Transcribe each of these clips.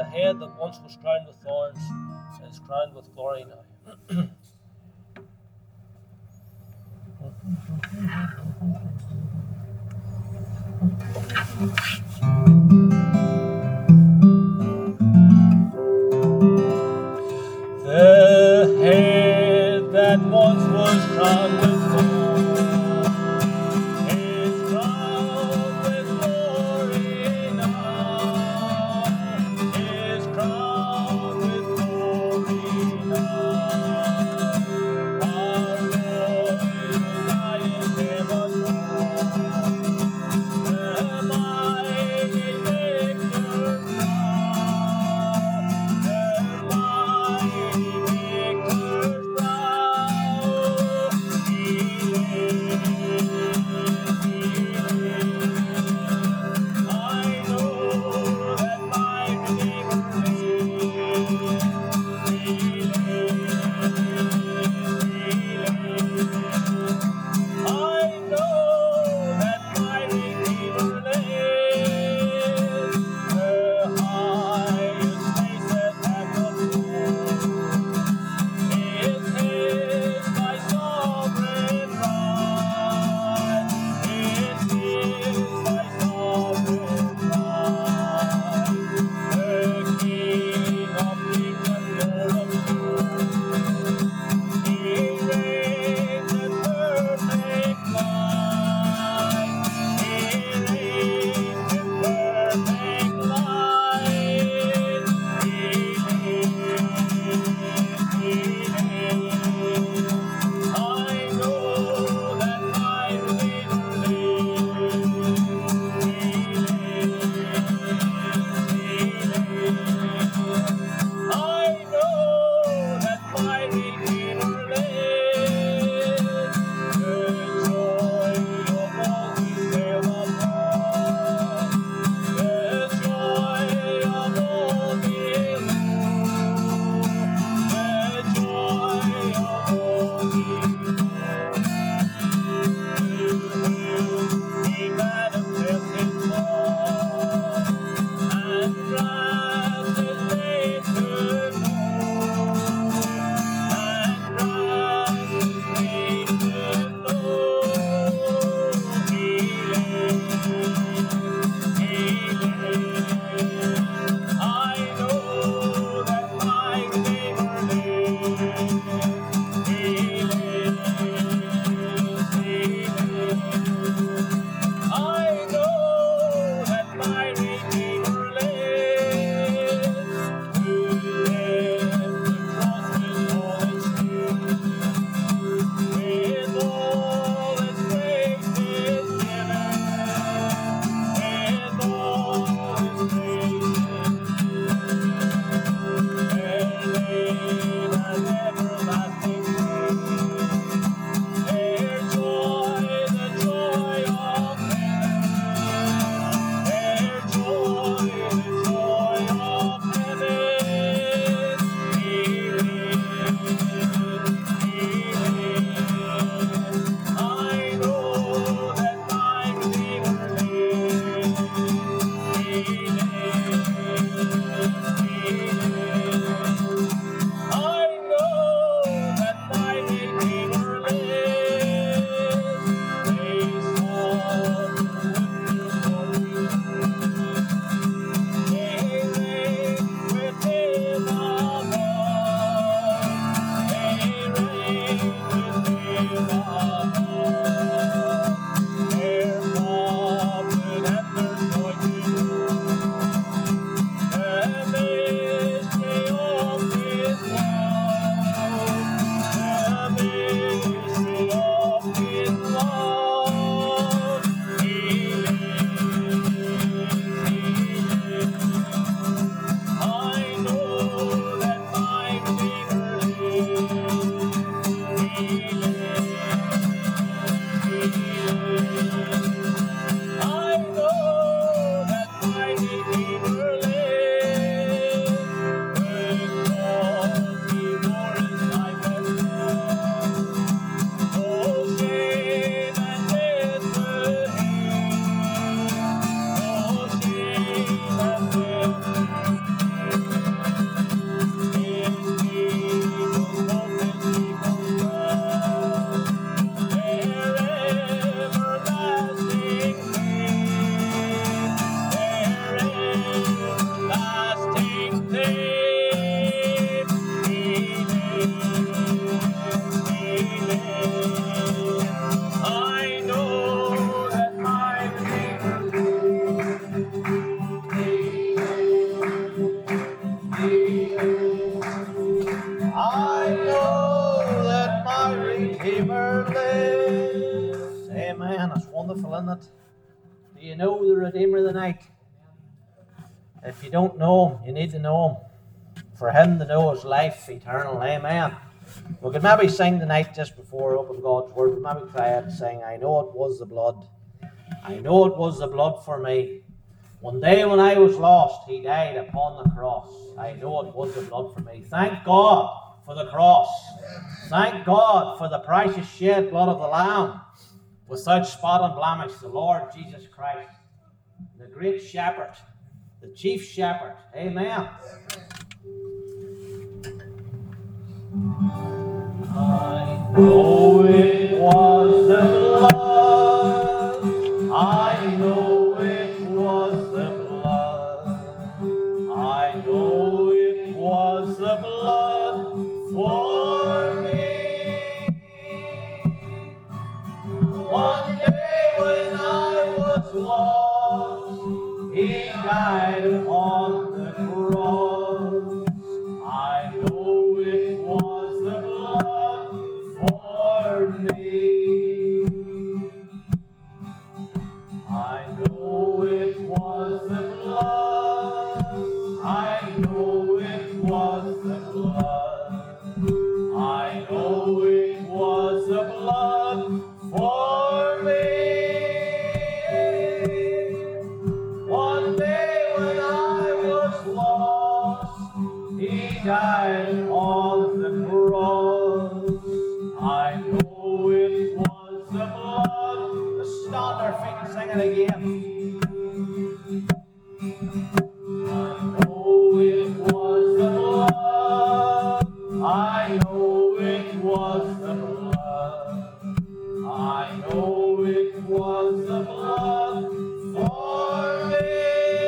head that once was crowned with thorns is crowned with glory now. The head that once was crowned with thorns is crowned with glory now. Is crowned with glory now. Our royal lion ever throne, the mighty victor crown, the mighty victor's brow. He Lord lives. Amen. It's wonderful, isn't it? Do you know the Redeemer of the night? If you don't know him, you need to know him. For him to know is life eternal. Amen. We could maybe sing tonight just before we open God's Word. We maybe try it and sing, I know it was the blood. I know it was the blood for me. One day when I was lost, he died upon the cross. I know it was the blood for me. Thank God for the cross. Thank God for the precious shed blood of the Lamb, without spot and blemish, the Lord Jesus Christ, the great shepherd, the chief shepherd. Amen. I know it was the blood. I know it was the blood. I know it was the blood for me. One day when I was lost, he died upon the cross. I know it was the blood for me. I know it was the blood. I know it was the blood. I know it was the blood for me. One day when I was lost, he died on the cross. I know it was the blood. Let's stand our feet and sing it again. I know it was the blood. I know it was the blood. I know it was the blood for me.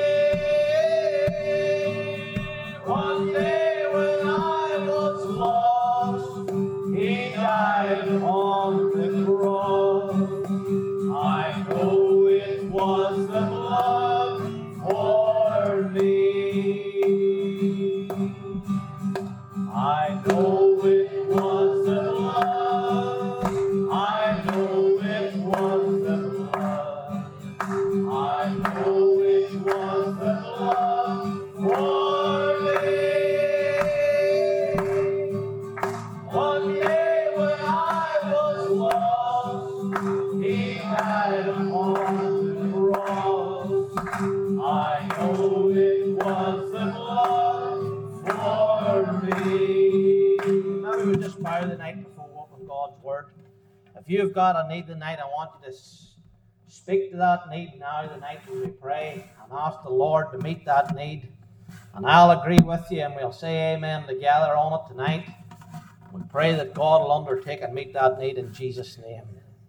One day when I was lost, he died on the cross. I know it was the blood for me. I know it was the blood. I know it was the blood. I know it was the blood for me. One day when I was lost, he died upon the cross. I know it was the blood for me. Now we would just bow the night before we open God's Word. If you've got a need tonight, I want you to speak to that need now tonight when we pray and ask the Lord to meet that need. And I'll agree with you and we'll say amen together on it tonight. We pray that God will undertake and meet that need in Jesus' name.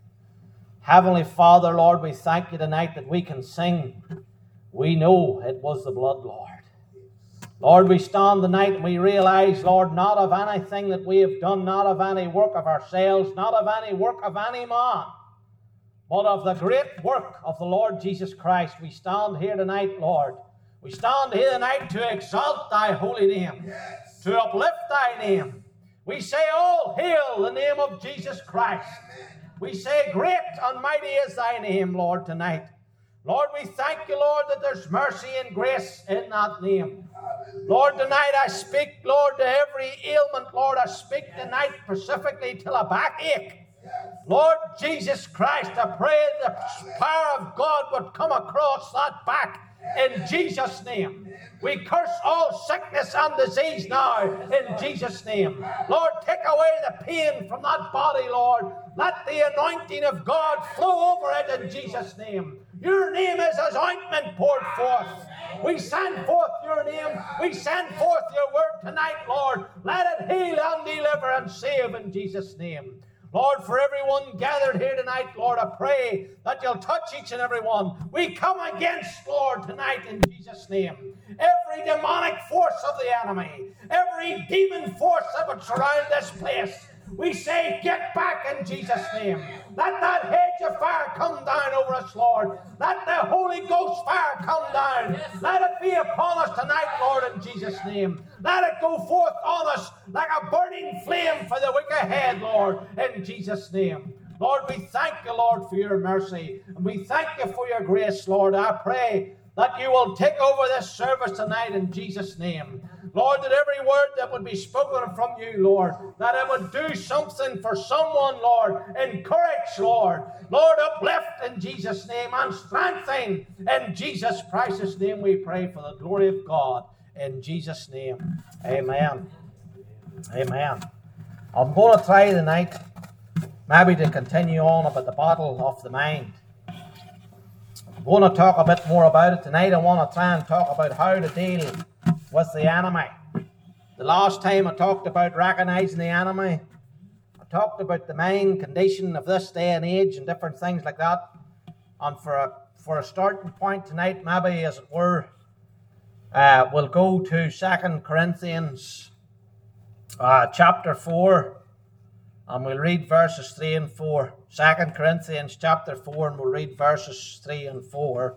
Heavenly Father, Lord, we thank you tonight that we can sing. We know it was the blood, Lord. Lord, we stand tonight and we realize, Lord, not of anything that we have done, not of any work of ourselves, not of any work of any man, but of the great work of the Lord Jesus Christ. We stand here tonight, Lord. We stand here tonight to exalt thy holy name, to uplift thy name. We say, all hail the name of Jesus Christ. We say, great and mighty is thy name, Lord, tonight. Lord, we thank you, Lord, that there's mercy and grace in that name. Lord, tonight I speak, Lord, to every ailment. Lord, I speak tonight specifically to a backache. Lord Jesus Christ, I pray the power of God would come across that back in Jesus' name. We curse all sickness and disease now in Jesus' name. Lord, take away the pain from that body, Lord. Let the anointing of God flow over it in Jesus' name. Your name is as ointment poured forth. We send forth your name. We send forth your word tonight, Lord. Let it heal and deliver and save in Jesus' name. Lord, for everyone gathered here tonight, Lord, I pray that you'll touch each and every one. We come against, Lord, tonight in Jesus' name, every demonic force of the enemy, every demon force that would surround this place. We say, get back in Jesus' name. Let that hedge of fire come down over us, Lord. Let the Holy Ghost fire come down. Let it be upon us tonight, Lord, in Jesus' name. Let it go forth on us like a burning flame for the week ahead, Lord, in Jesus' name. Lord, we thank you, Lord, for your mercy. And we thank you for your grace, Lord. I pray that you will take over this service tonight in Jesus' name. Lord, that every word that would be spoken from you, Lord, that it would do something for someone, Lord. Encourage, Lord. Lord, uplift in Jesus' name and strengthen in Jesus' precious name we pray for the glory of God. In Jesus' name, amen. Amen. I'm going to try tonight maybe to continue on about the battle of the mind. I'm going to talk a bit more about it tonight. I want to try and talk about how to deal with the enemy. The last time I talked about recognizing the enemy, I talked about the mind condition of this day and age and different things like that. And for a starting point tonight, maybe as it were, we'll go to 2 Corinthians chapter 4, and we'll read verses 3 and 4. 2 Corinthians chapter 4, and we'll read verses 3 and 4.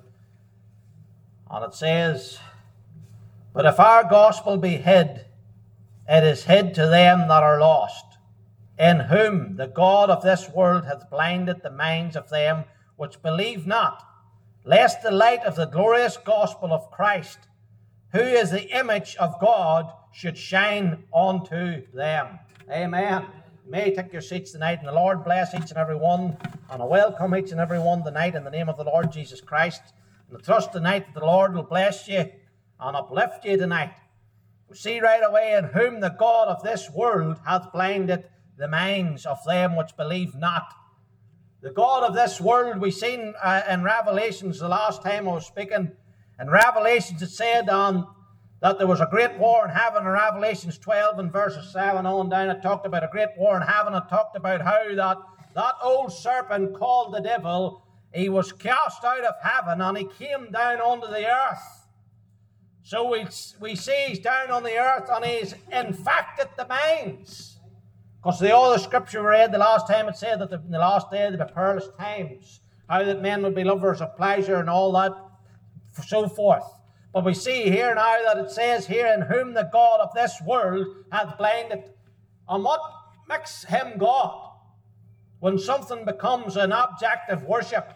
And it says, "But if our gospel be hid, it is hid to them that are lost, in whom the God of this world hath blinded the minds of them which believe not, lest the light of the glorious gospel of Christ, who is the image of God, should shine unto them." Amen. You may take your seats tonight, and the Lord bless each and every one, and I welcome each and every one tonight in the name of the Lord Jesus Christ. And I trust tonight that the Lord will bless you and uplift you tonight. We see right away, in whom the God of this world hath blinded the minds of them which believe not. The God of this world, we seen in Revelations the last time I was speaking. In Revelations it said that there was a great war in heaven. In Revelations 12 and verses 7 on down, it talked about a great war in heaven. It talked about how that old serpent called the devil, he was cast out of heaven and he came down onto the earth. So we see he's down on the earth and he's infected the minds. Because the other scripture we read the last time, it said that in the last day there'd be perilous times. How that men would be lovers of pleasure and all that, so forth. But we see here now that it says here, in whom the God of this world hath blinded. And what makes him God? When something becomes an object of worship.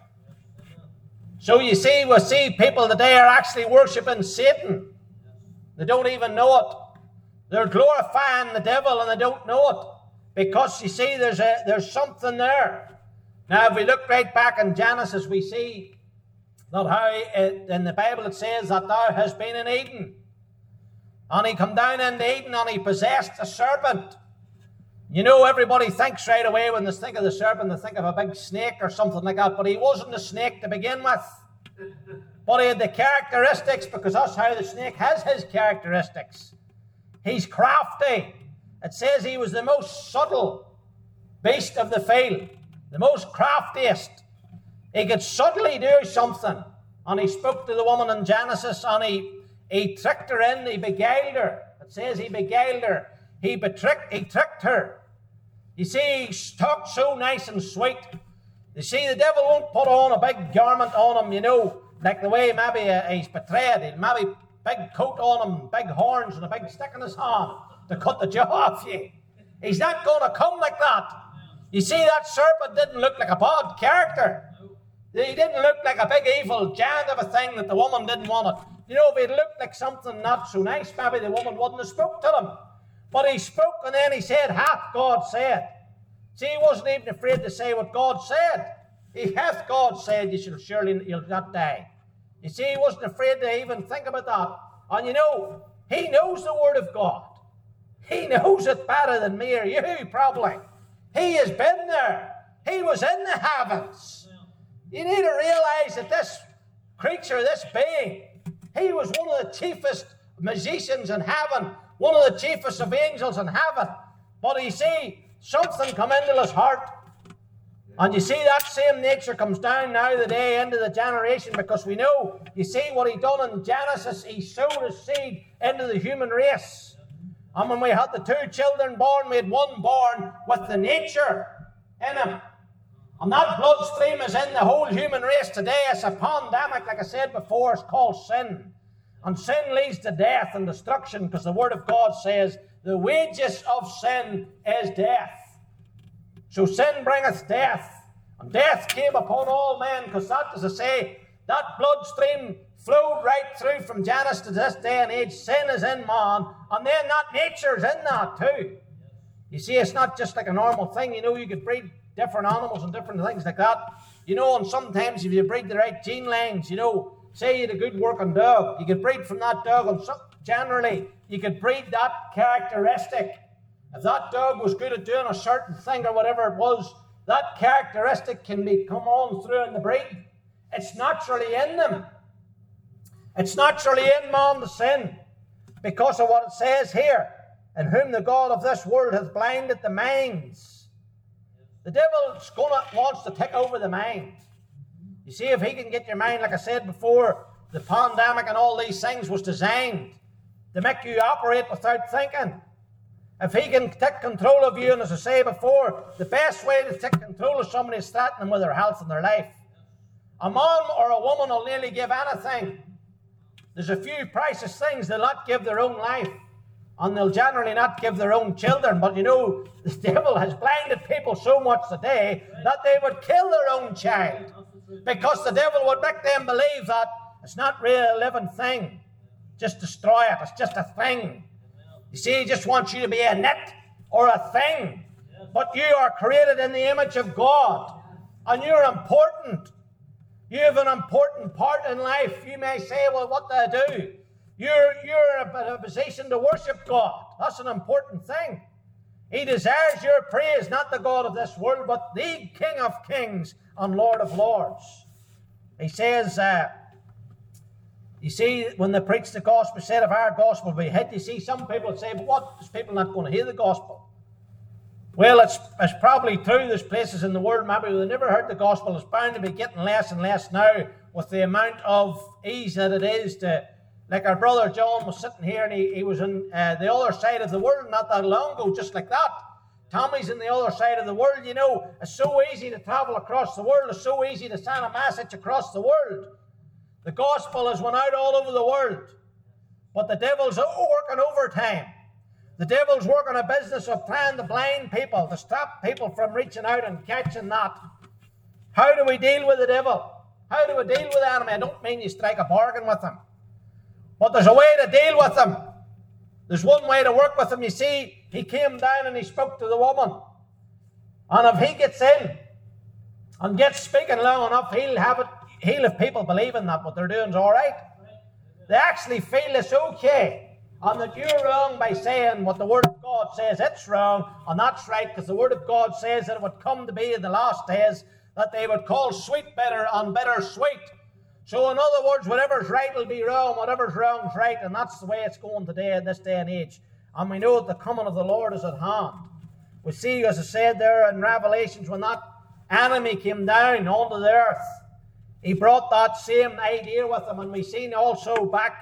So you see, we see people today are actually worshipping Satan. They don't even know it. They're glorifying the devil and they don't know it. Because you see, there's something there. Now, if we look right back in Genesis, we see that how in the Bible it says that thou hast been in Eden. And he come down into Eden and he possessed a serpent. You know, everybody thinks right away when they think of the serpent, they think of a big snake or something like that. But he wasn't a snake to begin with. But he had the characteristics, because that's how the snake has his characteristics. He's crafty. It says he was the most subtle beast of the field. The most craftiest. He could subtly do something. And he spoke to the woman in Genesis and he tricked her in, he beguiled her. It says he beguiled her. He tricked her. You see, he talked so nice and sweet. You see, the devil won't put on a big garment on him, you know, like the way maybe he's portrayed. He'll maybe big coat on him, big horns and a big stick in his hand to cut the jaw off you. He's not going to come like that. You see, that serpent didn't look like a bad character. He didn't look like a big evil giant of a thing that the woman didn't want it. You know, if he looked like something not so nice, maybe the woman wouldn't have spoke to him. But he spoke and then he said, hath God said. See, he wasn't even afraid to say what God said. He hath God said, you'll not die. You see, he wasn't afraid to even think about that. And you know, he knows the word of God. He knows it better than me or you, probably. He has been there. He was in the heavens. You need to realize that this creature, this being, he was one of the chiefest magicians in heaven, one of the chiefest of angels in heaven. But you see, something come into his heart. And you see that same nature comes down now the day into the generation, because we know, you see what he done in Genesis, he sowed his seed into the human race. And when we had the two children born, we had one born with the nature in him. And that bloodstream is in the whole human race today. It's a pandemic, like I said before, it's called sin. And sin leads to death and destruction, because the Word of God says, the wages of sin is death. So sin bringeth death. And death came upon all men, because that, as I say, that bloodstream flowed right through from Genesis to this day and age. Sin is in man, and then that nature's in that too. You see, it's not just like a normal thing. You know, you could breed different animals and different things like that. You know, and sometimes if you breed the right gene lines, you know, say you had a good working dog, you could breed from that dog, and generally you could breed that characteristic. If that dog was good at doing a certain thing or whatever it was, that characteristic can come on through in the breed. It's naturally in them. It's naturally in man, the sin, because of what it says here, in whom the God of this world hath blinded the minds. The devil wants to take over the mind. You see, if he can get your mind, like I said before, the pandemic and all these things was designed to make you operate without thinking. If he can take control of you, and as I say before, the best way to take control of somebody is threaten them with their health and their life. A man or a woman will nearly give anything. There's a few precious things they'll not give their own life, and they'll generally not give their own children. But you know, the devil has blinded people so much today that they would kill their own child, because the devil would make them believe that it's not really a living thing. Just destroy it. It's just a thing. You see, he just wants you to be a nit or a thing. But you are created in the image of God, and you're important. You have an important part in life. You may say, well, what do I do? You're in a position to worship God. That's an important thing. He desires your praise, not the God of this world, but the King of kings and Lord of lords. He says, you see, when they preach the gospel, said if our gospel be hid, you see, some people say, but what, is people not going to hear the gospel? Well, it's probably true. There's places in the world maybe where they never heard the gospel. It's bound to be getting less and less now with the amount of ease that it is to, like our brother John was sitting here, and he was on the other side of the world not that long ago, just like that. Tommy's in the other side of the world. You know, it's so easy to travel across the world. It's so easy to send a message across the world. The gospel has went out all over the world. But the devil's working overtime. The devil's working a business of trying to blind people, to stop people from reaching out and catching that. How do we deal with the devil? How do we deal with the enemy? I don't mean you strike a bargain with him. But there's a way to deal with him. There's one way to work with him. You see, he came down and he spoke to the woman. And if he gets in and gets speaking long enough, he'll have people believing that what they're doing is all right. They actually feel it's okay. And that you're wrong by saying what the Word of God says it's wrong, and that's right, because the Word of God says that it would come to be in the last days that they would call sweet bitter and bitter sweet. So in other words, whatever's right will be wrong, whatever's wrong is right, and that's the way it's going today in this day and age. And we know that the coming of the Lord is at hand. We see, as I said there in Revelations, when that enemy came down onto the earth, he brought that same idea with him, and we've seen also back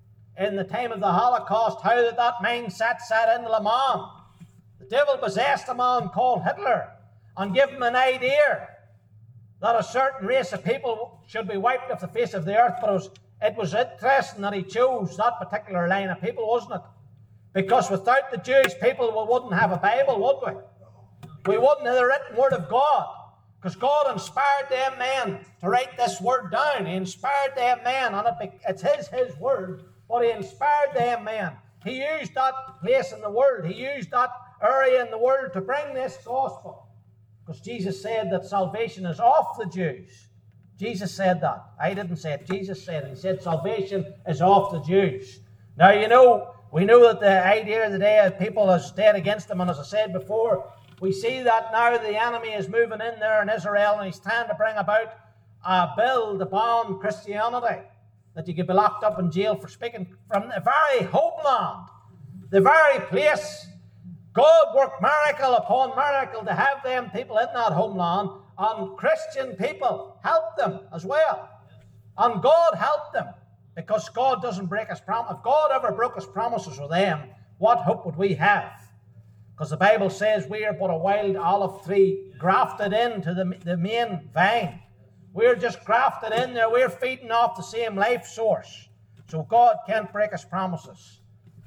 in the time of the Holocaust, how that mindset set into a man. The devil possessed a man called Hitler and gave him an idea that a certain race of people should be wiped off the face of the earth. But it was interesting that he chose that particular line of people, wasn't it? Because without the Jewish people, we wouldn't have a Bible, would we? We wouldn't have the written Word of God. Because God inspired them men to write this Word down. He inspired them men, and it's His Word. But He inspired them men. He used that place in the world. He used that area in the world to bring this gospel. Because Jesus said that salvation is of the Jews. Jesus said that. I didn't say it. Jesus said it. He said salvation is of the Jews. Now, you know, we know that the idea of the day of people is dead against them. And as I said before, we see that now the enemy is moving in there in Israel, and he's trying to bring about a bill to ban Christianity, that you could be locked up in jail for speaking from the very homeland, the very place. God worked miracle upon miracle to have them people in that homeland, and Christian people helped them as well. And God helped them, because God doesn't break His promise. If God ever broke His promises with them, what hope would we have? Because the Bible says we are but a wild olive tree grafted into the main vine. We're just grafted in there. We're feeding off the same life source. So God can't break His promises.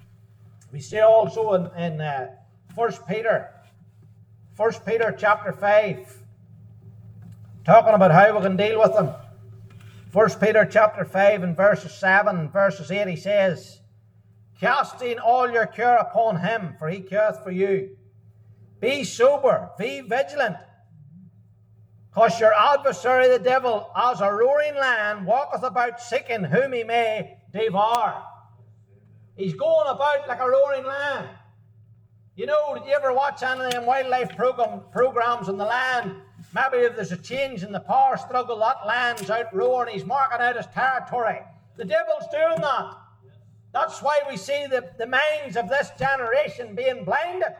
We see also in 1 Peter chapter 5. talking about how we can deal with them. 1 Peter chapter 5 and verses 7 and verses 8, he says, casting all your care upon him, for he careth for you. Be sober, be vigilant, because your adversary the devil, as a roaring lion, walketh about seeking whom he may devour. He's going about like a roaring lion. You know, did you ever watch any of them wildlife programs on the land? Maybe if there's a change in the power struggle, that lion's out roaring, he's marking out his territory. The devil's doing that. That's why we see the minds of this generation being blinded.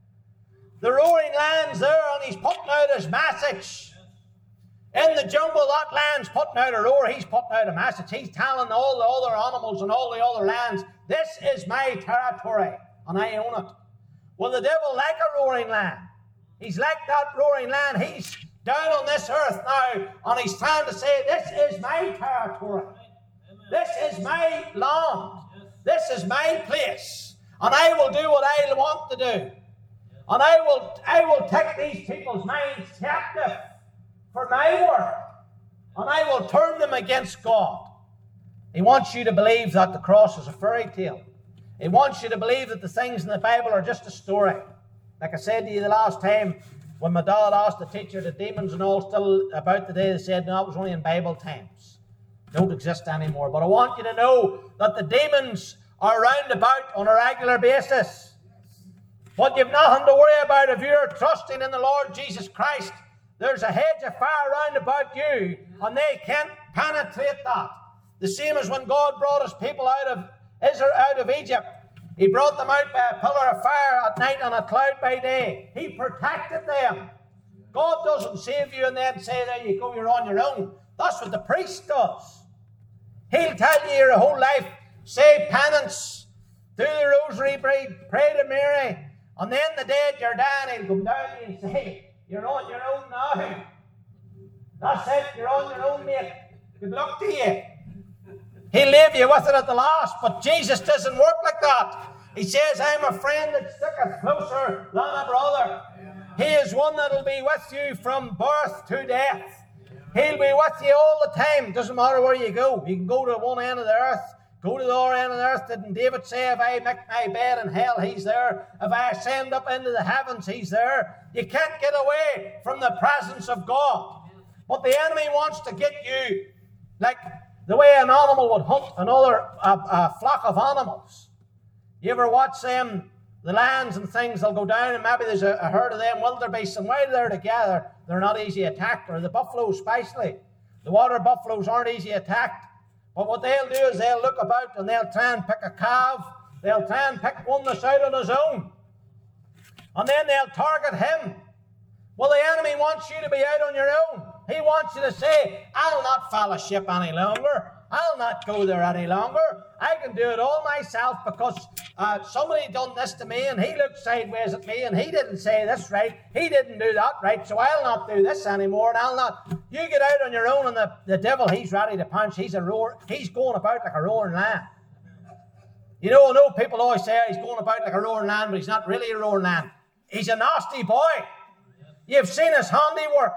The roaring lion's there and he's putting out his message. In the jungle, that lion's putting out a roar, he's putting out a message. He's telling all the other animals and all the other lands, this is my territory and I own it. Well, the devil like a roaring lion. He's like that roaring lion. He's down on this earth now and he's trying to say, this is my territory. This is my land. This is my place. And I will do what I want to do. And I will take these people's minds captive for my work. And I will turn them against God. He wants you to believe that the cross is a fairy tale. He wants you to believe that the things in the Bible are just a story. Like I said to you the last time, when my dad asked the teacher, the demons and all still about today, they said, no, it was only in Bible times. Don't exist anymore. But I want you to know that the demons are round about on a regular basis. But you've nothing to worry about if you're trusting in the Lord Jesus Christ. There's a hedge of fire round about you, and they can't penetrate that. The same as when God brought his people out of Israel, out of Egypt. He brought them out by a pillar of fire at night and a cloud by day. He protected them. God doesn't save you and then say, there you go, you're on your own. That's what the priest does. He'll tell you your whole life, say penance, do the rosary, pray to Mary, and then the day you're dying, he'll come down and say, you're on your own now. That's it, you're on your own, mate. Good luck to you. He'll leave you with it at the last, but Jesus doesn't work like that. He says, I'm a friend that sticketh closer than a brother. He is one that will be with you from birth to death. He'll be with you all the time. Doesn't matter where you go. You can go to one end of the earth, go to the other end of the earth. Didn't David say, if I make my bed in hell, he's there. If I ascend up into the heavens, he's there. You can't get away from the presence of God. But the enemy wants to get you like the way an animal would hunt a flock of animals. You ever watch them, the lions and things, they'll go down and maybe there's a herd of them wildebeests, and while they're together, they're not easy attacked, or the buffaloes especially. The water buffaloes aren't easy attacked. But what they'll do is they'll look about and they'll try and pick a calf. They'll try and pick one that's out on his own. And then they'll target him. Well, the enemy wants you to be out on your own. He wants you to say, I'll not fellowship any longer. I'll not go there any longer. I can do it all myself because somebody done this to me and he looked sideways at me and he didn't say this right. He didn't do that right, so I'll not do this anymore and I'll not. You get out on your own and the devil, he's ready to punch. He's going about like a roaring lion. You know, I know people always say he's going about like a roaring lion, but he's not really a roaring lion. He's a nasty boy. You've seen his handiwork.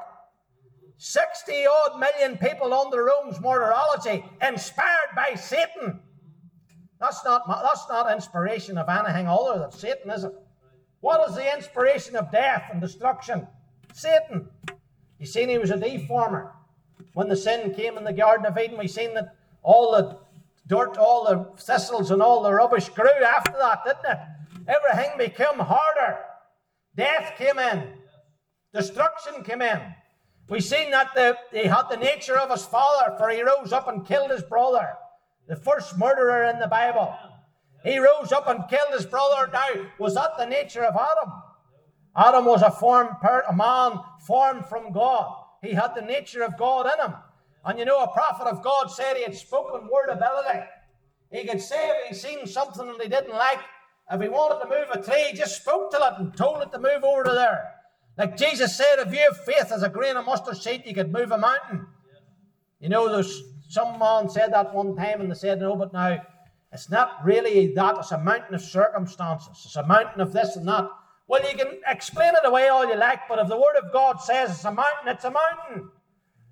60-odd million people under Rome's martyrology, inspired by Satan. That's not inspiration of anything other than Satan, is it? What is the inspiration of death and destruction? Satan. You seen he was a deformer. When the sin came in the Garden of Eden, we seen that all the dirt, all the thistles and all the rubbish grew after that, didn't it? Everything became harder. Death came in. Destruction came in. We've seen that he had the nature of his father, for he rose up and killed his brother, the first murderer in the Bible. He rose up and killed his brother. Now, was that the nature of Adam? Adam was a man formed from God. He had the nature of God in him. And you know, a prophet of God said he had spoken word ability. He could say if he'd seen something that he didn't like, if he wanted to move a tree, he just spoke to it and told it to move over to there. Like Jesus said, if you have faith as a grain of mustard seed, you could move a mountain. You know, there's some man said that one time and they said, no, but now it's not really that. It's a mountain of circumstances. It's a mountain of this and that. Well, you can explain it away all you like, but if the Word of God says it's a mountain, it's a mountain.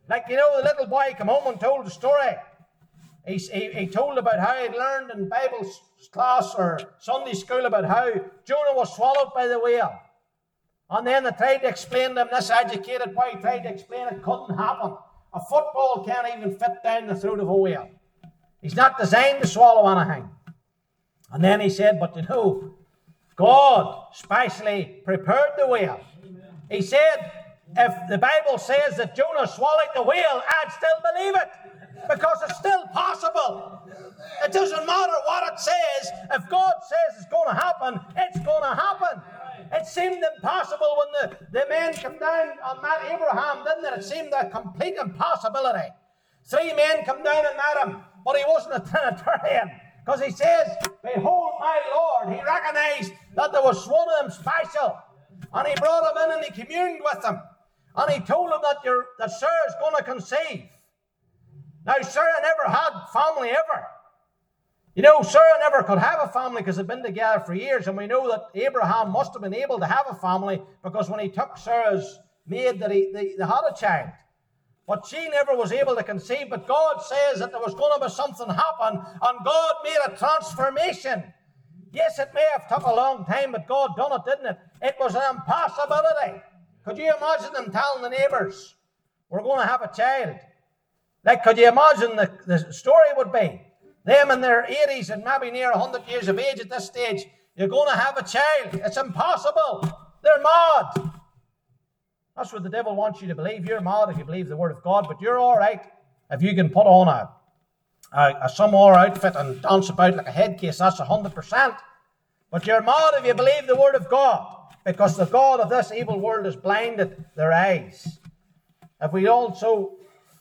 Like, the little boy came home and told the story. He told about how he'd learned in Bible class or Sunday school about how Jonah was swallowed by the whale. And then they tried to explain to him, this educated boy tried to explain it couldn't happen. A football can't even fit down the throat of a whale. He's not designed to swallow anything. And then he said, but God specially prepared the whale. He said, if the Bible says that Jonah swallowed the whale, I'd still believe it. Because it's still possible. It doesn't matter what it says. If God says it's going to happen, it's going to happen. It seemed impossible when the men came down and met Abraham, didn't it? It seemed a complete impossibility. 3 men come down and met him, but he wasn't a Trinitarian. Because he says, behold my Lord. He recognized that there was one of them special. And he brought him in and he communed with him. And he told him that Sarah's going to conceive. Now, Sarah never had family ever. Sarah never could have a family because they'd been together for years. And we know that Abraham must have been able to have a family because when he took Sarah's maid, that they had a child. But she never was able to conceive. But God says that there was going to be something happen. And God made a transformation. Yes, it may have took a long time, but God done it, didn't it? It was an impossibility. Could you imagine them telling the neighbours, we're going to have a child? Like, could you imagine the story would be? Them in their 80s and maybe near 100 years of age at this stage, you're going to have a child. It's impossible. They're mad. That's what the devil wants you to believe. You're mad if you believe the word of God, but you're all right if you can put on a summer outfit and dance about like a headcase. That's 100%. But you're mad if you believe the word of God, because the God of this evil world has blinded their eyes. If we also,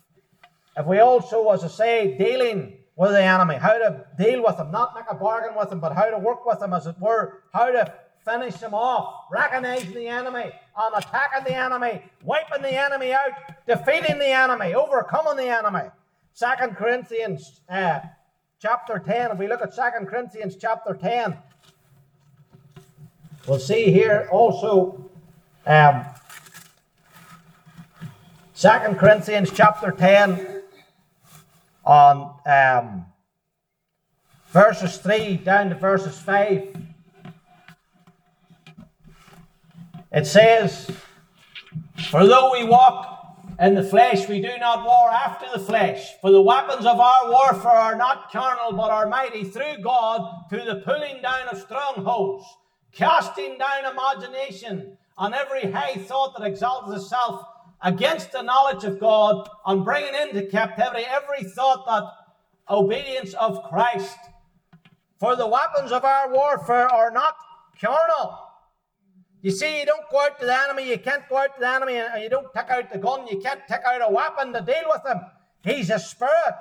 as I say, dealing with the enemy, how to deal with him, not make a bargain with him, but how to work with him, as it were, how to finish him off, recognizing the enemy and attacking the enemy, wiping the enemy out, defeating the enemy, overcoming the enemy. 2 Corinthians chapter 10, if we look at 2 Corinthians chapter 10, we'll see here also 2 Corinthians chapter 10 on verses 3 down to verses 5. It says, for though we walk in the flesh, we do not war after the flesh. For the weapons of our warfare are not carnal, but are mighty through God to the pulling down of strongholds, casting down imagination and every high thought that exalts itself against the knowledge of God, and bringing into captivity every thought that obedience of Christ. For the weapons of our warfare are not carnal. You see, you don't go out to the enemy, you can't go out to the enemy and you don't take out the gun, you can't take out a weapon to deal with him. He's a spirit.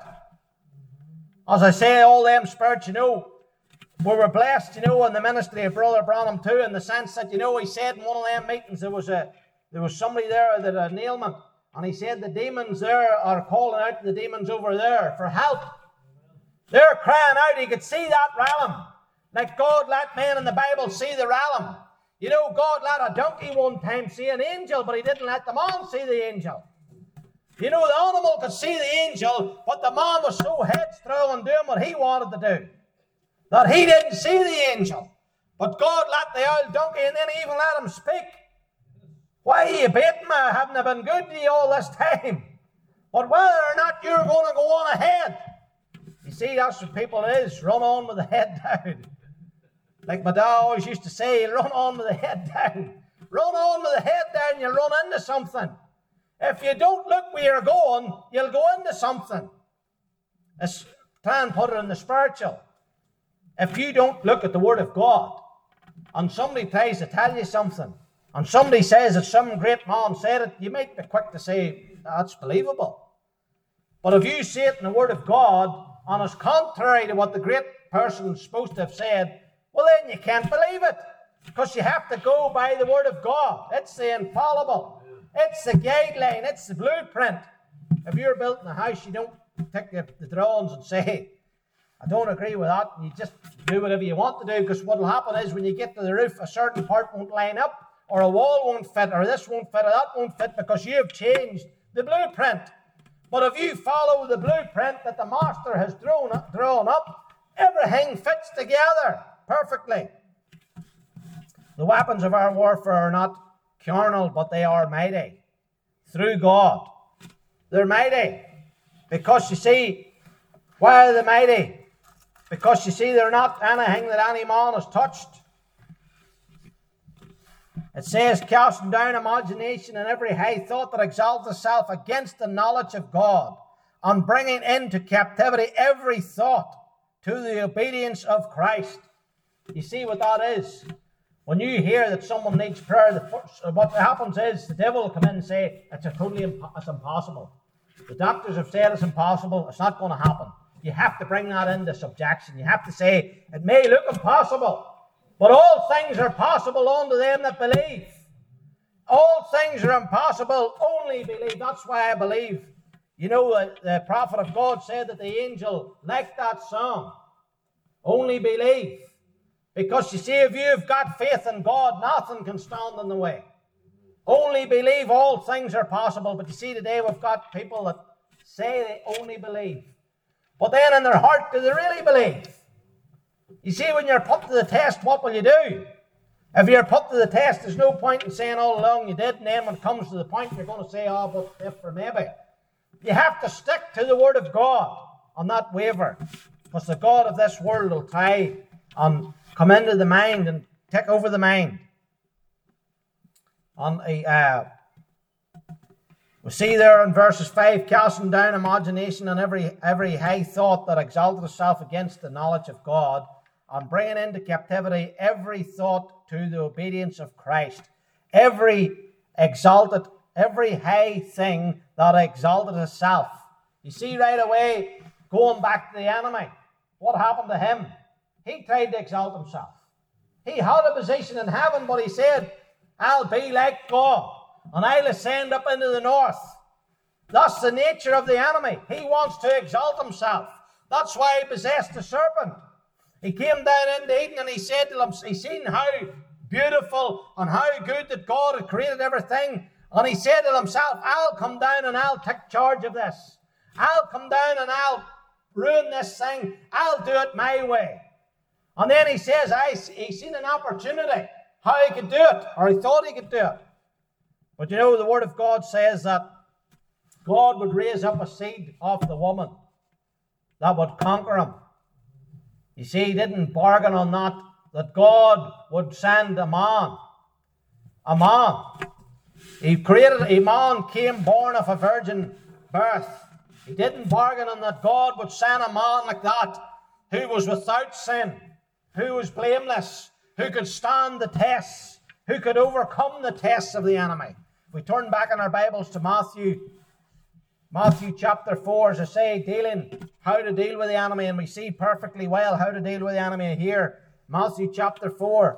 As I say, all them spirits, we were blessed, in the ministry of Brother Branham too, in the sense that, he said in one of them meetings, there was somebody there that had an ailment, and he said the demons there are calling out to the demons over there for help. They're crying out. He could see that realm. Like God let men in the Bible see the realm. God let a donkey one time see an angel, but he didn't let the man see the angel. The animal could see the angel, but the man was so headstrong and doing what he wanted to do that he didn't see the angel. But God let the old donkey, and then he even let him speak. Why are you baiting me? Haven't I been good to you all this time? But whether or not you're going to go on ahead. You see, that's what people is. Run on with the head down. Like my dad always used to say, run on with the head down. Run on with the head down, you'll run into something. If you don't look where you're going, you'll go into something. Let's try and put it in the spiritual. If you don't look at the Word of God, and somebody tries to tell you something, and somebody says that some great man said it, you might be quick to say, that's believable. But if you see it in the Word of God, and it's contrary to what the great person's supposed to have said, well, then you can't believe it. Because you have to go by the Word of God. It's the infallible. It's the guideline. It's the blueprint. If you're building a house, you don't take the drawings and say, I don't agree with that. And you just do whatever you want to do. Because what will happen is when you get to the roof, a certain part won't line up, or a wall won't fit, or this won't fit, or that won't fit, because you've changed the blueprint. But if you follow the blueprint that the Master has drawn up, everything fits together perfectly. The weapons of our warfare are not carnal, but they are mighty through God. They're mighty because, you see, why are they mighty? Because, you see, they're not anything that any man has touched. It says, casting down imagination and every high thought that exalts itself against the knowledge of God, and bringing into captivity every thought to the obedience of Christ. You see what that is? When you hear that someone needs prayer, what happens is the devil will come in and say, it's impossible. The doctors have said it's impossible. It's not going to happen. You have to bring that into subjection. You have to say, it may look impossible, but all things are possible unto them that believe. All things are impossible, only believe. That's why I believe. You know, the prophet of God said that the angel liked that song. Only believe. Because, you see, if you've got faith in God, nothing can stand in the way. Only believe, all things are possible. But you see, today we've got people that say they only believe. But then in their heart, do they really believe? You see, when you're put to the test, what will you do? If you're put to the test, there's no point in saying all along you did, and then when it comes to the point, you're going to say, oh, but if or maybe. You have to stick to the Word of God and not waver. Because the God of this world will try and come into the mind and take over the mind. And we see there in verses 5, casting down imagination and every high thought that exalted itself against the knowledge of God, and bringing into captivity every thought to the obedience of Christ. Every high thing that exalted itself. You see right away, going back to the enemy, what happened to him? He tried to exalt himself. He had a position in heaven, but he said, I'll be like God, and I'll ascend up into the north. That's the nature of the enemy. He wants to exalt himself. That's why he possessed the serpent. He came down into Eden and he said to him, he seen how beautiful and how good that God had created everything. And he said to himself, I'll come down and I'll take charge of this. I'll come down and I'll ruin this thing. I'll do it my way. And then he says, he seen an opportunity how he could do it, or he thought he could do it. But you know, the Word of God says that God would raise up a seed of the woman that would conquer him. You see, he didn't bargain on that God would send a man. A man. He created a man, came born of a virgin birth. He didn't bargain on that God would send a man like that, who was without sin, who was blameless, who could stand the tests, who could overcome the tests of the enemy. If we turn back in our Bibles to Matthew chapter 4, as I say, dealing how to deal with the enemy, and we see perfectly well how to deal with the enemy here. Matthew chapter 4,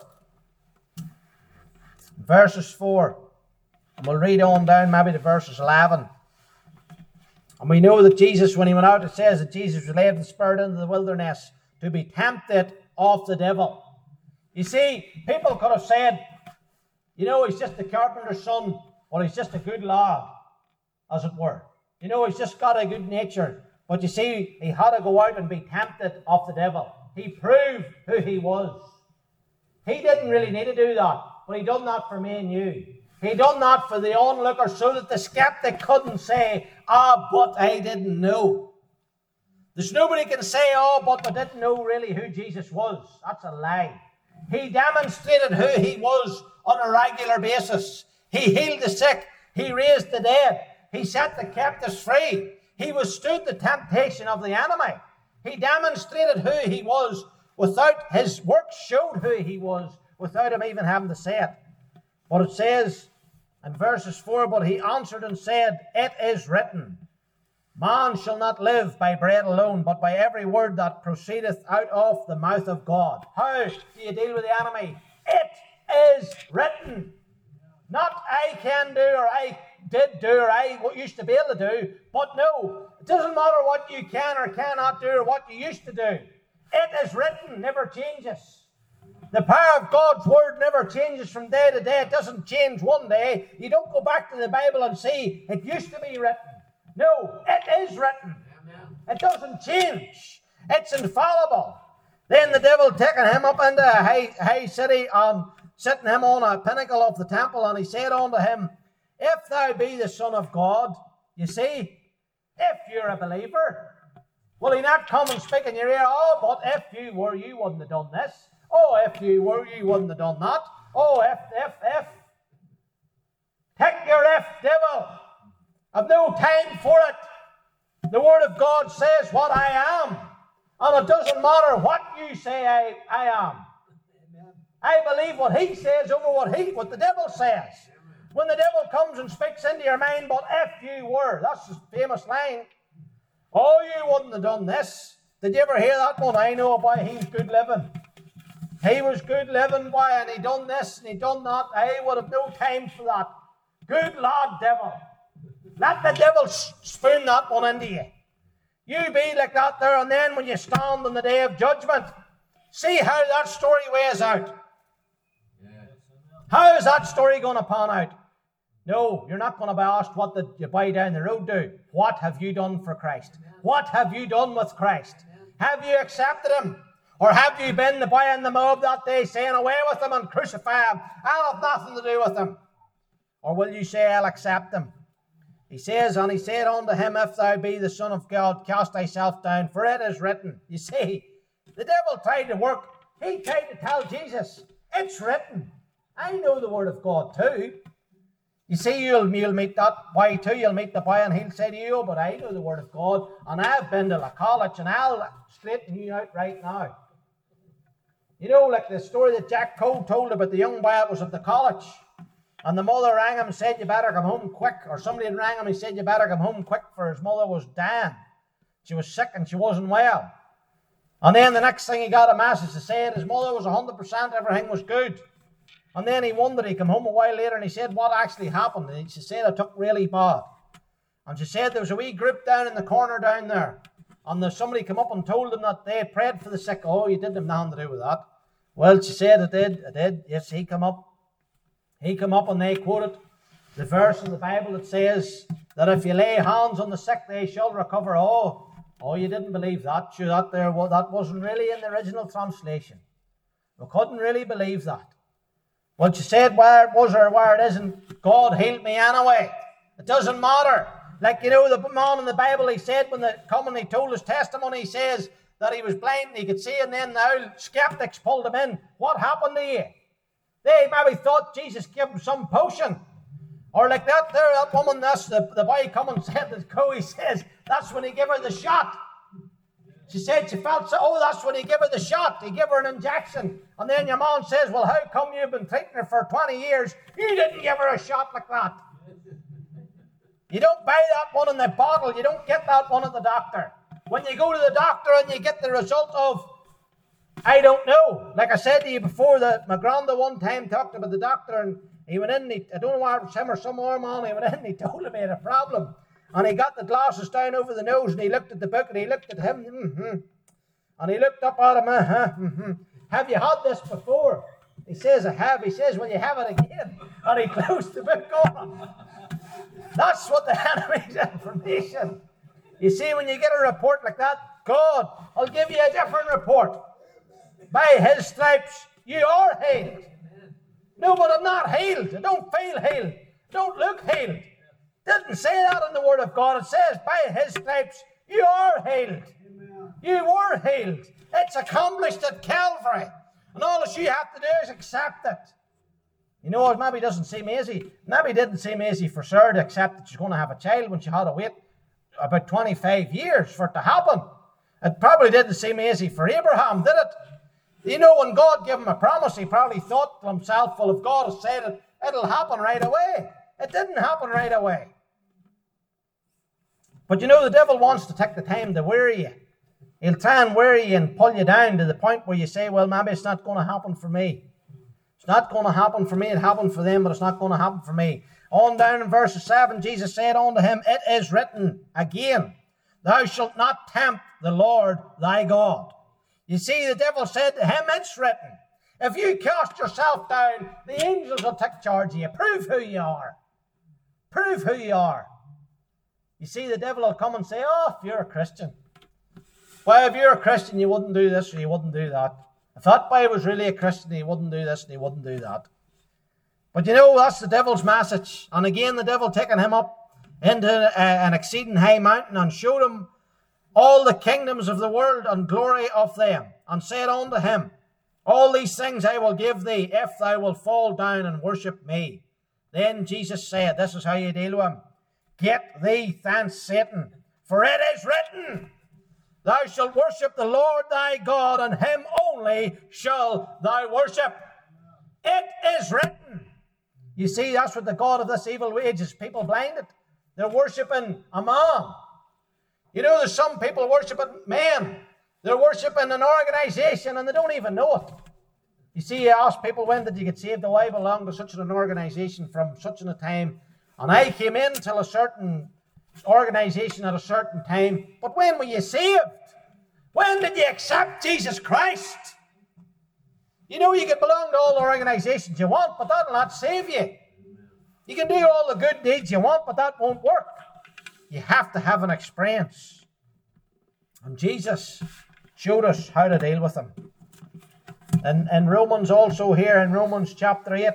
verses 4. And we'll read on down maybe to verses 11. And we know that Jesus, when he went out, it says that Jesus was led in the Spirit into the wilderness to be tempted of the devil. You see, people could have said, you know, he's just the carpenter's son, or he's just a good lad, as it were. You know, he's just got a good nature. But you see, he had to go out and be tempted of the devil. He proved who he was. He didn't really need to do that, but he done that for me and you. He done that for the onlooker so that the skeptic couldn't say, but I didn't know. There's nobody can say, but I didn't know really who Jesus was. That's a lie. He demonstrated who he was on a regular basis. He healed the sick. He raised the dead. He set the captives free. He withstood the temptation of the enemy. He demonstrated who he was without his works showed who he was without him even having to say it. But it says in verses 4, but he answered and said, it is written, man shall not live by bread alone, but by every word that proceedeth out of the mouth of God. How do you deal with the enemy? It is written. Not I can do, or I did do, or I used to be able to do, but no, it doesn't matter what you can or cannot do, or what you used to do. It is written, never changes. The power of God's word never changes from day to day. It doesn't change one day. You don't go back to the Bible and see it used to be written. No, it is written. It doesn't change. It's infallible. Then the devil taking him up into a high city, sitting him on a pinnacle of the temple, and he said unto him, If thou be the Son of God, you see, if you're a believer, will he not come and speak in your ear? Oh, but if you were, you wouldn't have done this. Oh, if you were, you wouldn't have done that. Oh, if. Take your if, devil. I've no time for it. The Word of God says what I am. And it doesn't matter what you say I am. I believe what he says over what the devil says. When the devil comes and speaks into your mind, but if you were, that's the famous line. Oh, you wouldn't have done this. Did you ever hear that one? I know a boy, he's good living. He was good living, boy, and he done this and he done that. I would have no time for that. Good lad, devil. Let the devil spoon that one into you. You be like that there, and then when you stand on the day of judgment, see how that story weighs out. How is that story going to pan out? No, you're not going to be asked what did you buy down the road do. What have you done for Christ? What have you done with Christ? Have you accepted him? Or have you been the boy in the mob that day saying, away with him and crucify him? I'll have nothing to do with him. Or will you say, I'll accept him? He says, and he said unto him, If thou be the Son of God, cast thyself down, for it is written. You see, the devil tried to work. He tried to tell Jesus, it's written. I know the Word of God too. You see, you'll meet that boy too. You'll meet the boy and he'll say to you, but I know the Word of God, and I've been to the college, and I'll straighten you out right now. You know, like the story that Jack Cole told about the young boy that was at the college. And the mother rang him and said, you better come home quick. Or somebody rang him and said, you better come home quick, for his mother was dying. She was sick and she wasn't well. And then the next thing he got a message to say his mother was 100%, everything was good. And then he wondered, he came home a while later and he said, what actually happened? And she said, it took really bad. And she said there was a wee group down in the corner down there. And somebody came up and told them that they had prayed for the sick. Oh, you didn't have nothing to do with that. Well, she said, I did. Yes, he came up. He came up and they quoted the verse in the Bible that says that if you lay hands on the sick, they shall recover. Oh, you didn't believe that. Sure, that wasn't really in the original translation. We couldn't really believe that. Well, she said where it was or where it isn't, God healed me anyway. It doesn't matter. Like, you know, the man in the Bible, he said when they come and he told his testimony, he says that he was blind and he could see, and then the skeptics pulled him in. What happened to you? They maybe thought Jesus gave him some potion. Or like that woman, the boy come and said that he says, that's when he gave her the shot. She said she felt so, that's when he gave her the shot. He gave her an injection. And then your man says, well, how come you've been treating her for 20 years? You didn't give her a shot like that. You don't buy that one in the bottle. You don't get that one at the doctor. When you go to the doctor and you get the result of, I don't know. Like I said to you before, that my granda one time talked about the doctor, and he went in, I don't know whether it was him or some more man, he went in and he told him he had a problem. And he got the glasses down over the nose and he looked at the book and he looked at him, and he looked up at him, Have you had this before? He says, I have. He says, will you have it again? And he closed the book on him. That's what the enemy's information. You see, when you get a report like that, God will give you a different report. By his stripes, you are healed. No, but I'm not healed. I don't feel healed. Don't look healed. Didn't say that in the Word of God. It says, by his stripes, you are healed. You were healed. It's accomplished at Calvary. And all that you have to do is accept it. You know, it maybe doesn't seem easy. Maybe it didn't seem easy for Sarah to accept that she's going to have a child when she had to wait about 25 years for it to happen. It probably didn't seem easy for Abraham, did it? You know, when God gave him a promise, he probably thought to himself, well, if God has said it, it'll happen right away. It didn't happen right away. But you know, the devil wants to take the time to weary you. He'll try and weary you and pull you down to the point where you say, well, maybe it's not going to happen for me. It's not going to happen for me. It happened for them, but it's not going to happen for me. On down in verse 7, Jesus said unto him, it is written again, thou shalt not tempt the Lord thy God. You see, the devil said to him, it's written. If you cast yourself down, the angels will take charge of you. Prove who you are. Prove who you are. You see, the devil will come and say, oh, if you're a Christian. Well, if you're a Christian, you wouldn't do this or you wouldn't do that. If that boy was really a Christian, he wouldn't do this and he wouldn't do that. But you know, that's the devil's message. And again, the devil taking him up into an exceeding high mountain and showed him all the kingdoms of the world and glory of them, and said unto him, all these things I will give thee, if thou wilt fall down and worship me. Then Jesus said, this is how you deal with him, get thee thence, Satan, for it is written, thou shalt worship the Lord thy God, and him only shall thou worship. It is written. You see, that's what the God of this evil age is people blinded. They're worshipping a man. You know, there's some people worshipping men. They're worshipping an organization and they don't even know it. You see, you ask people, when did you get saved? Oh, I belong to such an organization from such a time. And I came into a certain organization at a certain time. But when were you saved? When did you accept Jesus Christ? You know, you can belong to all the organizations you want, but that'll not save you. You can do all the good deeds you want, but that won't work. You have to have an experience. And Jesus showed us how to deal with them. And in Romans also here, in Romans chapter 8,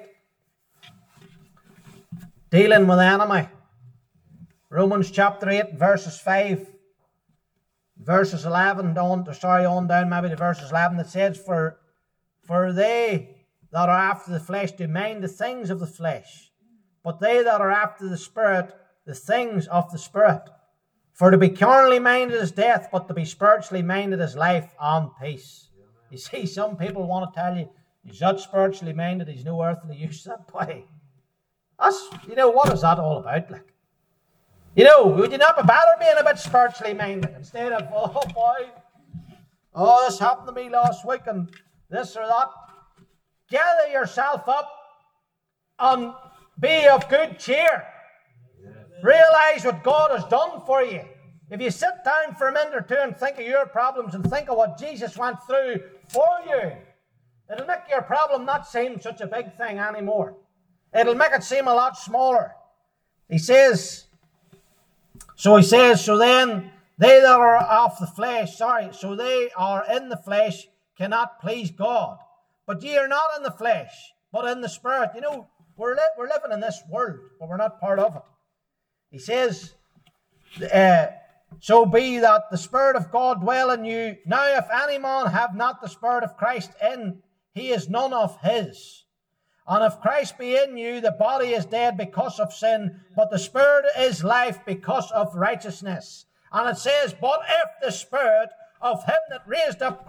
dealing with the enemy. Romans chapter 8, verses 5, verses 11, on down maybe to verses 11, it says, For they that are after the flesh do mind the things of the flesh, but they that are after the Spirit, the things of the Spirit. For to be carnally minded is death, but to be spiritually minded is life and peace. You see, some people want to tell you, he's not spiritually minded, he's no earthly use, that boy. That's, you know, what is that all about? Like, you know, would you not be better being a bit spiritually minded instead of, oh boy, oh, this happened to me last week and this or that. Gather yourself up and be of good cheer. Realize what God has done for you. If you sit down for a minute or two and think of your problems and think of what Jesus went through for you, it'll make your problem not seem such a big thing anymore. It'll make it seem a lot smaller. He says, so then they that are of the flesh, so they are in the flesh, cannot please God. But ye are not in the flesh, but in the Spirit. You know, we're living in this world, but we're not part of it. He says, so be that the Spirit of God dwell in you. Now if any man have not the Spirit of Christ in, he is none of his. And if Christ be in you, the body is dead because of sin, but the Spirit is life because of righteousness. And it says, but if the Spirit of him that raised up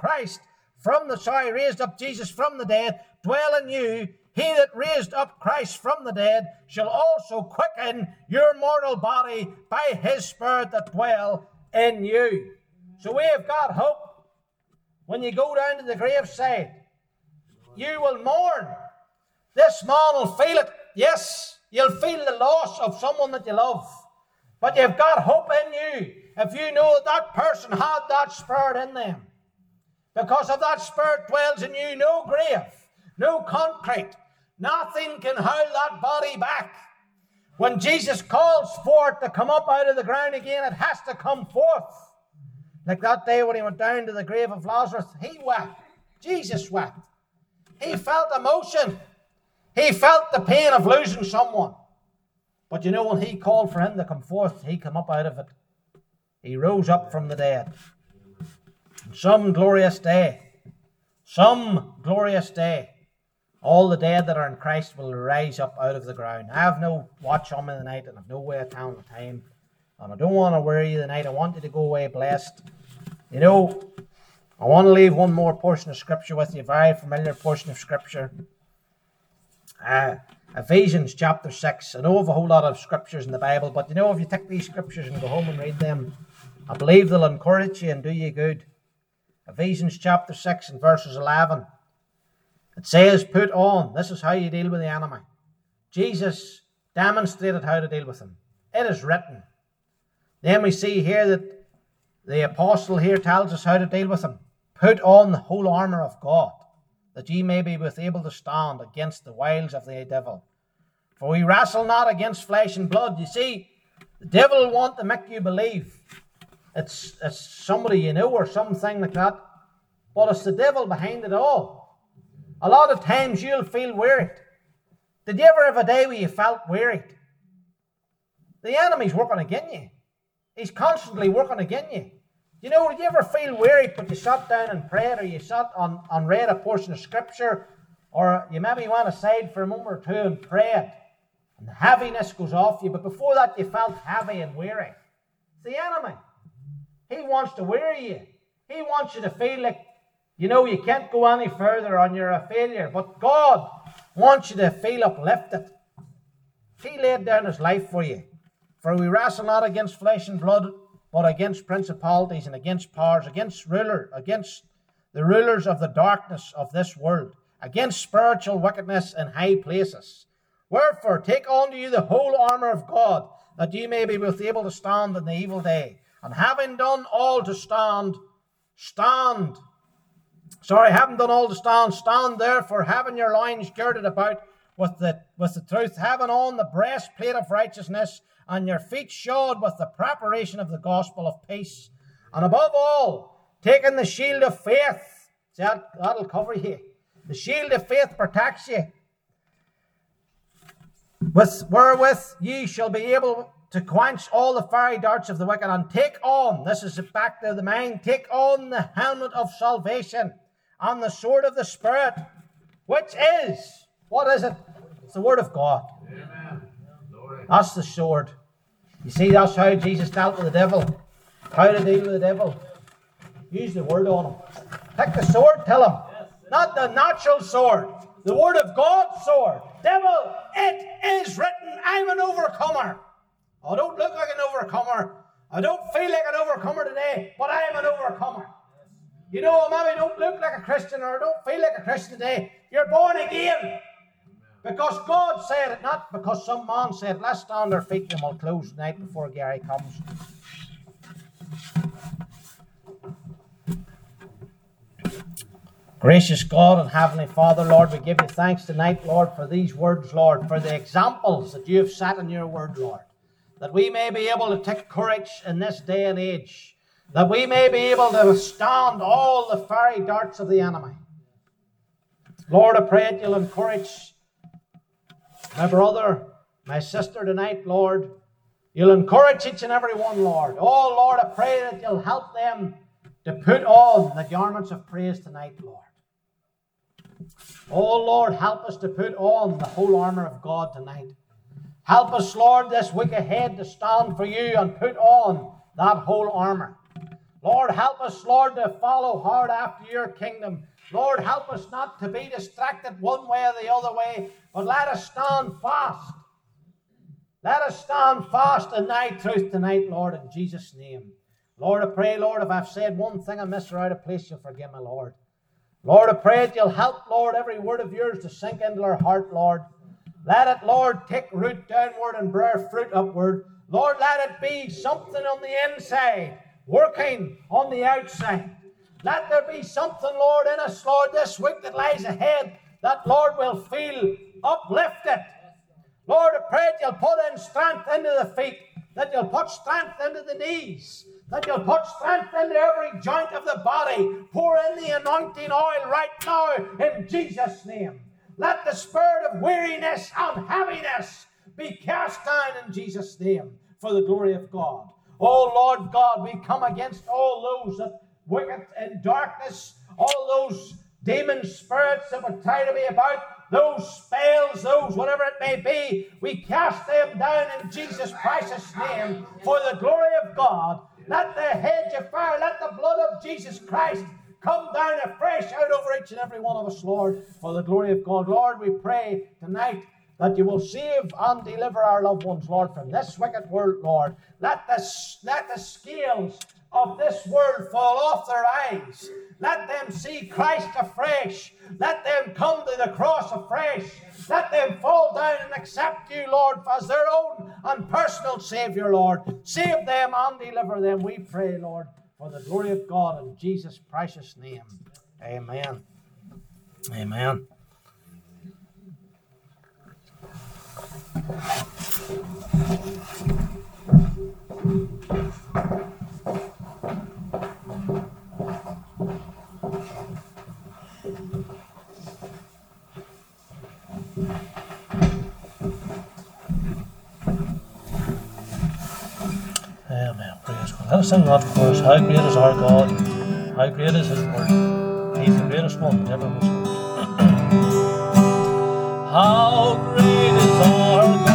Jesus from the dead, dwell in you, he that raised up Christ from the dead shall also quicken your mortal body by his Spirit that dwell in you. So we have got hope. When you go down to the graveside, you will mourn. This man will feel it. Yes, you'll feel the loss of someone that you love. But you've got hope in you if you know that person had that Spirit in them. Because if that Spirit dwells in you, no grave, no concrete, nothing can hold that body back. When Jesus calls for it to come up out of the ground again, it has to come forth. Like that day when he went down to the grave of Lazarus, he wept. Jesus wept. He felt emotion. He felt the pain of losing someone. But you know, when he called for him to come forth, he came up out of it. He rose up from the dead. Some glorious day, all the dead that are in Christ will rise up out of the ground. I have no watch on me tonight, and I have no way of telling the time. And I don't want to worry you tonight. I want you to go away blessed. You know, I want to leave one more portion of Scripture with you, a very familiar portion of Scripture. Ephesians chapter 6. I know of a whole lot of Scriptures in the Bible, but you know, if you take these Scriptures and go home and read them, I believe they'll encourage you and do you good. Ephesians chapter 6 and verses 11. It says, put on. This is how you deal with the enemy. Jesus demonstrated how to deal with him. It is written. Then we see here that the apostle here tells us how to deal with him. Put on the whole armour of God, that ye may be able to stand against the wiles of the devil. For we wrestle not against flesh and blood. You see, The devil will want to make you believe it's somebody you know or something like that, but it's the devil behind it all. A lot of times you'll feel wearied. Did you ever have a day where you felt wearied? The enemy's working against you. He's constantly working against you. You know, did you ever feel wearied, but you sat down and prayed, or you sat and read a portion of Scripture, or you maybe went aside for a moment or two and prayed, and the heaviness goes off you, but before that you felt heavy and weary? It's the enemy. He wants to weary you. He wants you to feel like, you know, you can't go any further and you're a failure. But God wants you to feel uplifted. He laid down His life for you. For we wrestle not against flesh and blood, but against principalities and against powers, against the rulers of the darkness of this world, against spiritual wickedness in high places. Wherefore, take unto you the whole armour of God, that ye may be able to stand in the evil day. And having done all to stand, stand therefore, having your loins girded about with the truth, having on the breastplate of righteousness, and your feet shod with the preparation of the gospel of peace. And above all, taking the shield of faith. See, that'll cover you. The shield of faith protects you, wherewith ye shall be able to quench all the fiery darts of the wicked. And take on, this is back to the mind, take on the helmet of salvation and the sword of the Spirit, which is, what is it? It's the Word of God. Amen. That's the sword. You see, that's how Jesus dealt with the devil. How to deal with the devil. Use the Word on him. Take the sword, tell him. Not the natural sword. The Word of God's sword. Devil, it is written, I'm an overcomer. I don't look like an overcomer. I don't feel like an overcomer today, but I am an overcomer. You know, maybe I don't look like a Christian or I don't feel like a Christian today. You're born again. Because God said it, not because some man said it. Let's stand our feet and we'll close tonight before Gary comes. Gracious God and Heavenly Father, Lord, we give you thanks tonight, Lord, for these words, Lord, for the examples that you have set in your word, Lord, that we may be able to take courage in this day and age, that we may be able to withstand all the fiery darts of the enemy. Lord, I pray that you'll encourage my brother, my sister tonight, Lord. You'll encourage each and every one, Lord. Oh, Lord, I pray that you'll help them to put on the garments of praise tonight, Lord. Oh, Lord, help us to put on the whole armour of God tonight. Help us, Lord, this week ahead to stand for you and put on that whole armour. Lord, help us, Lord, to follow hard after your kingdom. Lord, help us not to be distracted one way or the other way, but let us stand fast. Let us stand fast in thy truth tonight, Lord, in Jesus' name. Lord, I pray, Lord, if I've said one thing amiss or out of place, you'll forgive me, Lord. Lord, I pray that you'll help, Lord, every word of yours to sink into our heart, Lord. Let it, Lord, take root downward and bear fruit upward. Lord, let it be something on the inside, working on the outside. Let there be something, Lord, in us, Lord, this week that lies ahead, that, Lord, will feel uplifted. Lord, I pray that you'll put in strength into the feet, that you'll put strength into the knees, that you'll put strength into every joint of the body. Pour in the anointing oil right now in Jesus' name. Let the spirit of weariness and heaviness be cast down in Jesus' name for the glory of God. Oh, Lord God, we come against all those that wicked in darkness, all those demon spirits that would try to be about, those spells, those whatever it may be, we cast them down in Jesus' precious name for the glory of God. Let the hedge of fire, let the blood of Jesus Christ come down afresh out over each and every one of us, Lord, for the glory of God. Lord, we pray tonight that you will save and deliver our loved ones, Lord, from this wicked world, Lord. Let the scales of this world fall off their eyes. Let them see Christ afresh. Let them come to the cross afresh. Let them fall down and accept you, Lord, as their own and personal Savior, Lord. Save them and deliver them, we pray, Lord, for the glory of God in Jesus' precious name. Amen. Amen. Amen. Praise God. Let us sing that for us. How great is our God. How great is His word. He's the greatest one that ever was. How great is our God.